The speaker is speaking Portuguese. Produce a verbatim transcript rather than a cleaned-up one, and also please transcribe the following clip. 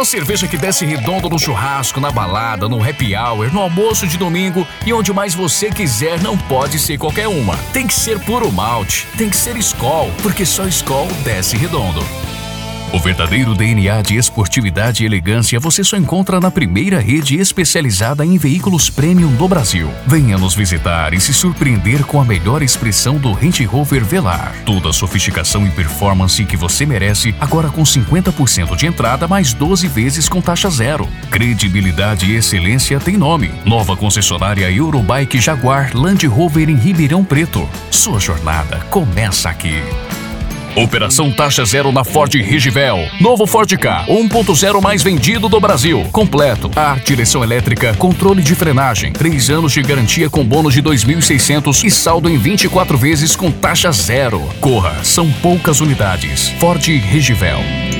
Uma cerveja que desce redondo no churrasco, na balada, no happy hour, no almoço de domingo e onde mais você quiser. Não pode ser qualquer uma. Tem que ser puro malte, tem que ser Skol, porque só Skol desce redondo. O verdadeiro D N A de esportividade e elegância você só encontra na primeira rede especializada em veículos premium do Brasil. Venha nos visitar e se surpreender com a melhor expressão do Range Rover Velar. Toda a sofisticação e performance que você merece, agora com cinquenta por cento de entrada mais doze vezes com taxa zero. Credibilidade e excelência tem nome. Nova concessionária Eurobike Jaguar Land Rover em Ribeirão Preto. Sua jornada começa aqui. Operação Taxa Zero na Ford Regivel. Novo Ford Ka, um ponto zero mais vendido do Brasil. Completo, ar, direção elétrica, controle de frenagem, três anos de garantia com bônus de dois mil e seiscentos e saldo em vinte e quatro vezes com taxa zero. Corra, são poucas unidades. Ford Regivel.